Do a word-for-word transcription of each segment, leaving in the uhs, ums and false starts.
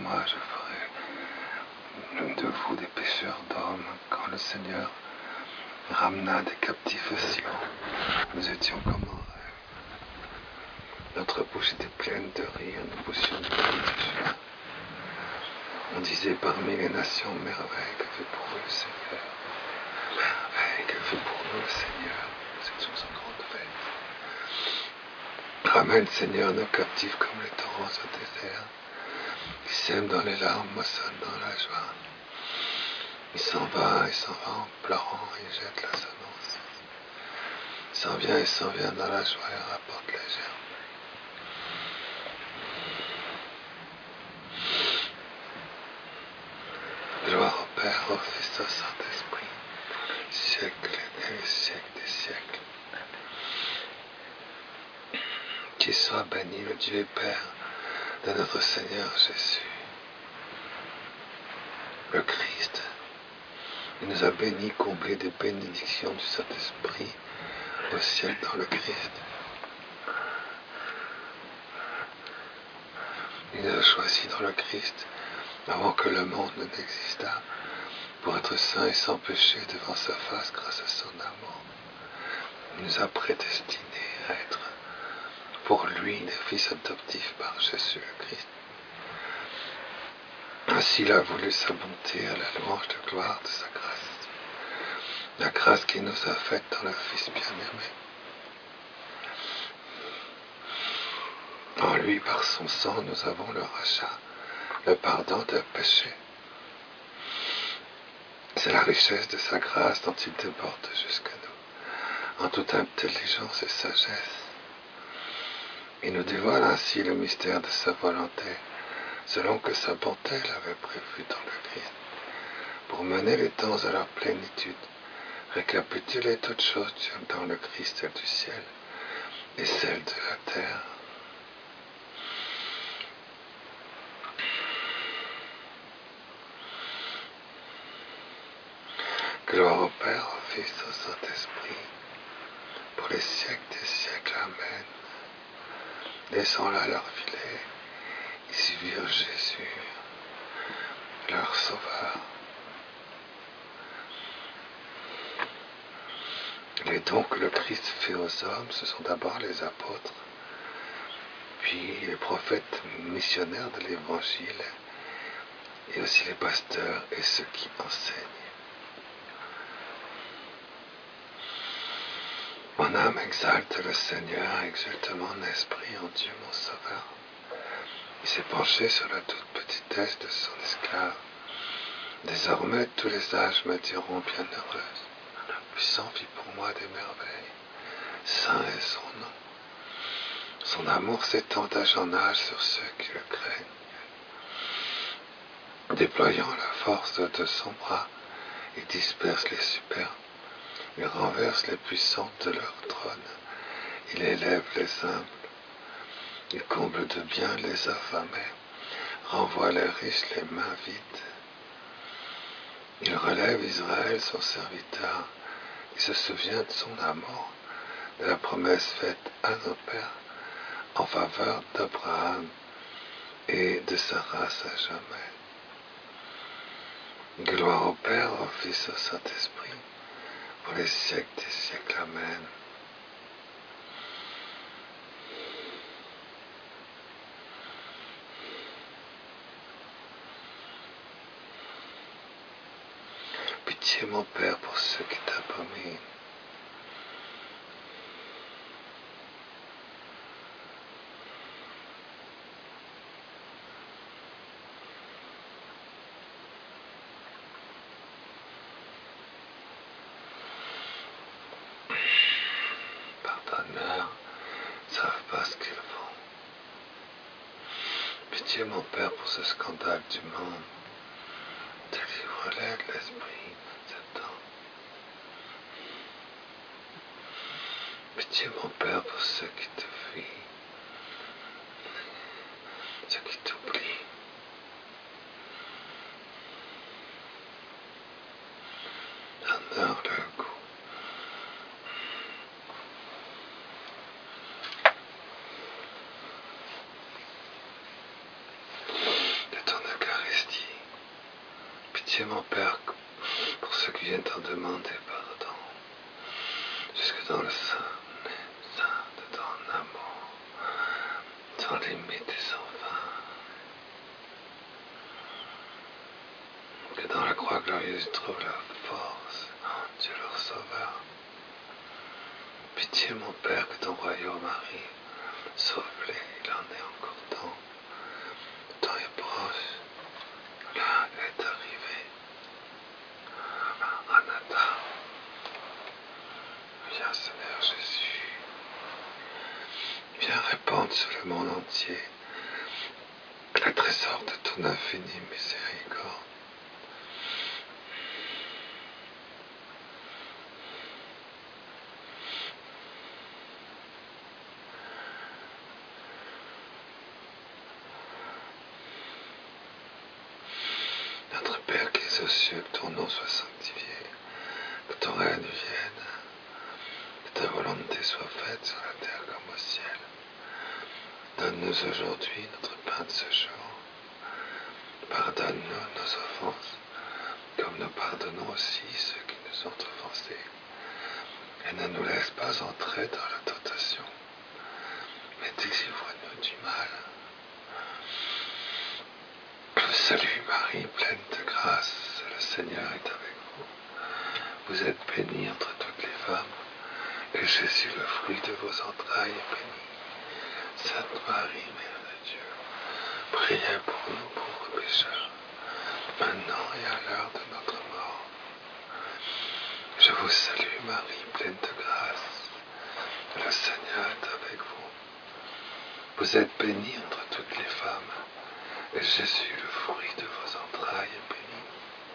moi je ferai de vous des pêcheurs d'hommes. Quand le Seigneur ramena des captifs à Sion, nous étions comme en rêve. Notre bouche était pleine de rire, nous poussions de joie. On disait parmi les nations, merveille, que fait pour eux le Seigneur. Merveille, que fait pour nous le Seigneur. Nous étions en grande fête. Ramène, Seigneur, nos captifs comme les torrents au désert. Qui sème dans les larmes, moissonne dans la joie. Il s'en va, il s'en va en pleurant, il jette la semence. Il s'en vient, il s'en vient dans la joie, il rapporte les germes. Gloire au Père, au Fils, au Saint-Esprit, siècle et les siècles des siècles. Qu'il soit béni le Dieu et Père de notre Seigneur Jésus, le Christ. Il nous a bénis, comblés des bénédictions du Saint-Esprit au ciel dans le Christ. Il nous a choisis dans le Christ avant que le monde ne n'existât, pour être saints et sans péché devant sa face grâce à son amour. Il nous a prédestinés à être pour lui des fils adoptifs par Jésus le Christ. Ainsi il a voulu sa bonté à la louange de gloire de sa grâce, la grâce qu'il nous a faite dans le Fils bien-aimé. En lui, par son sang, nous avons le rachat, le pardon des péchés. C'est la richesse de sa grâce dont il déborde jusqu'à nous, en toute intelligence et sagesse. Il nous dévoile ainsi le mystère de sa volonté, selon que sa bonté l'avait prévu dans le Christ, pour mener les temps à leur plénitude, récapituler toutes choses dans le Christ, celle du ciel et celle de la terre. Gloire au Père, au Fils, au Saint-Esprit, pour les siècles des siècles. Amen. Laissons là leur filet, ils suivirent Jésus, leur Sauveur. Les dons que le Christ fait aux hommes, ce sont d'abord les apôtres, puis les prophètes missionnaires de l'Évangile, et aussi les pasteurs et ceux qui enseignent. Mon âme exalte le Seigneur, exulte mon esprit en Dieu mon Sauveur. Il s'est penché sur la toute petitesse de son esclave. Désormais, tous les âges me diront bienheureuse. Le puissant fit pour moi des merveilles. Saint est son nom. Son amour s'étend d'âge en âge sur ceux qui le craignent. Déployant la force de son bras, il disperse les superbes. Il renverse les puissants de leur trône. Il élève les humbles. Il comble de bien les affamés. Renvoie les riches les mains vides. Il relève Israël, son serviteur. Il se souvient de son amour, de la promesse faite à nos pères en faveur d'Abraham et de sa race à jamais. Gloire au Père, au Fils, au Saint-Esprit, pour les siècles des siècles. Amen. Pitié, mon Père, pour ceux qui t'abominent. Pardonne-leur, ils ne savent pas ce qu'ils font. Pitié, mon Père, pour ce scandale du monde. Délivre-les de l'esprit de Satan. Pitié, mon Père, pour ceux qui te fuient, ceux qui t'oublient. Donne-leur le goût de ton Pitié, mon Père, pour ceux qui viennent t'en demander pardon, jusque dans le sein, sein de ton amour, sans limite et sans fin. Que dans la croix glorieuse ils trouvent la force, oh Dieu leur sauveur. Pitié, mon Père, que ton royaume arrive. Sauve-les, il en est encore temps. Le temps est proche. L'heure est arrivée. Anata. Viens, Seigneur Jésus. Viens répandre sur le monde entier le trésor de ton infinie miséricorde. Notre Père qui es aux cieux, que ton nom soit sanctifié, que ton règne vienne, que ta volonté soit faite sur la terre comme au ciel. Donne-nous aujourd'hui notre pain de ce jour. Pardonne-nous nos offenses, comme nous pardonnons aussi ceux qui nous ont offensés. Et ne nous laisse pas entrer dans la tentation, mais délivre-nous du mal. Salut Marie, pleine de grâce, le Seigneur est avec vous. Vous êtes bénie entre toutes les femmes, et Jésus, le fruit de vos entrailles, est béni. Sainte Marie, Mère de Dieu, priez pour nous pauvres pécheurs, maintenant et à l'heure de notre mort. Je vous salue Marie, pleine de grâce, le Seigneur est avec vous. Vous êtes bénie entre toutes les femmes, et Jésus, le fruit de vos entrailles, est béni.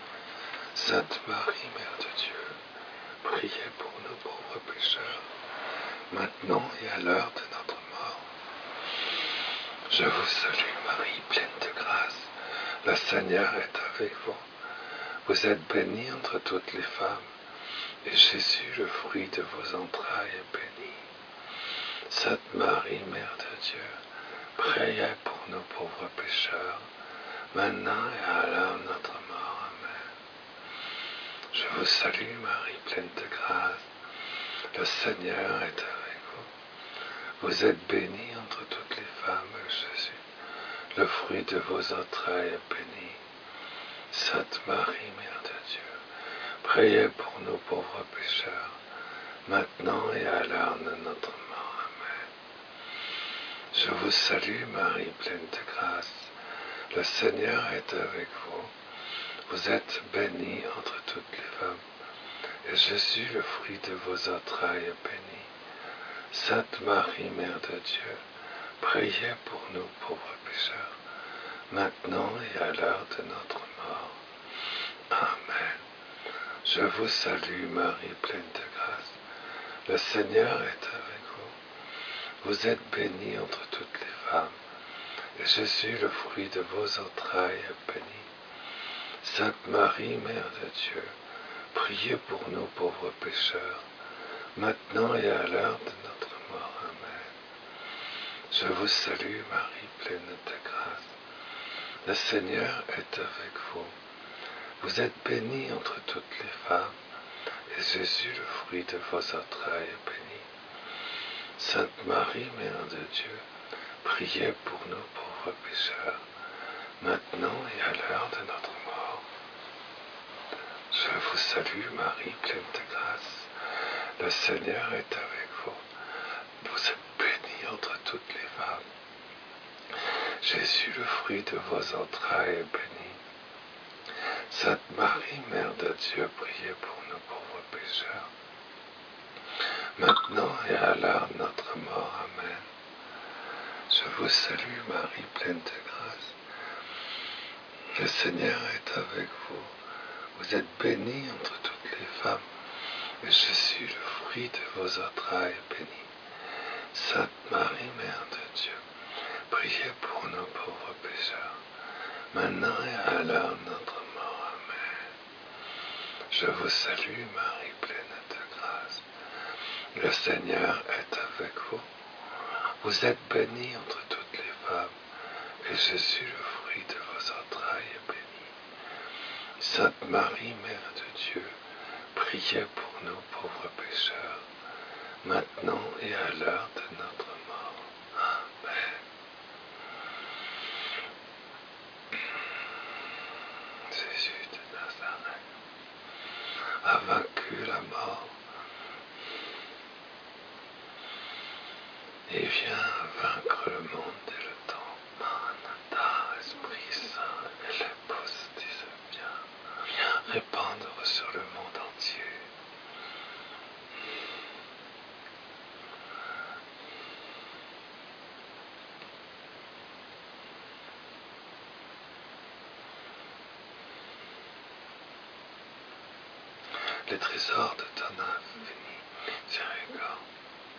Sainte Marie, Mère de Dieu, priez pour nous pauvres pécheurs, maintenant et à l'heure de notre mort. Je vous salue Marie, pleine de grâce, le Seigneur est avec vous. Vous êtes bénie entre toutes les femmes, et Jésus, le fruit de vos entrailles, est béni. Sainte Marie, Mère de Dieu, priez pour nous pauvres pécheurs, maintenant et à l'heure de notre mort. Amen. Je vous salue Marie, pleine de grâce, le Seigneur est avec vous. Vous êtes bénie entre toutes les femmes, Jésus, le fruit de vos entrailles, est béni. Sainte Marie, Mère de Dieu, priez pour nous pauvres pécheurs, maintenant et à l'heure de notre mort. Amen. Je vous salue Marie, pleine de grâce, le Seigneur est avec vous. Vous êtes bénie entre toutes les femmes, et Jésus, le fruit de vos entrailles, est béni. Sainte Marie, Mère de Dieu, priez pour nous pauvres pécheurs, maintenant et à l'heure de notre mort. Amen. Je vous salue Marie, pleine de grâce, le Seigneur est avec vous. Vous êtes bénie entre toutes les femmes, et Jésus, le fruit de vos entrailles, est béni. Sainte Marie, Mère de Dieu, priez pour nous pauvres pécheurs, maintenant et à l'heure de notre mort. Amen. Je vous salue Marie, pleine de grâce, le Seigneur est avec vous. Vous êtes bénie entre toutes les femmes, et Jésus, le fruit de vos entrailles, est béni. Sainte Marie, Mère de Dieu, priez pour nous pauvres pécheurs, maintenant et à l'heure de notre mort. Je vous salue Marie, pleine de grâce, le Seigneur est avec vous. Vous êtes bénie entre toutes les femmes. Jésus, le fruit de vos entrailles, est béni. Sainte Marie, Mère de Dieu, priez pour nous pauvres pécheurs, maintenant et à l'heure de notre mort. Amen. Je vous salue Marie, pleine de grâce, le Seigneur est avec vous. Vous êtes bénie entre toutes les femmes, et Jésus, le fruit de vos entrailles, est béni. Sainte Marie, Mère de Dieu, priez pour nous pauvres pécheurs, maintenant et à l'heure de notre mort. Amen. Je vous salue Marie, pleine de grâce, le Seigneur est avec vous. Vous êtes bénie entre toutes les femmes, et Jésus, le fruit de vos entrailles, est béni. Sainte Marie, Mère de Dieu, priez pour nous pauvres pécheurs, maintenant et à l'heure de notre mort. Amen. Jésus de Nazareth a vaincu la mort et vient vaincre le monde et le temps. Maranatha, Esprit Saint et l'épouse disent bien, viens répandre sur le monde entier. Les trésors de ton infini miséricorde.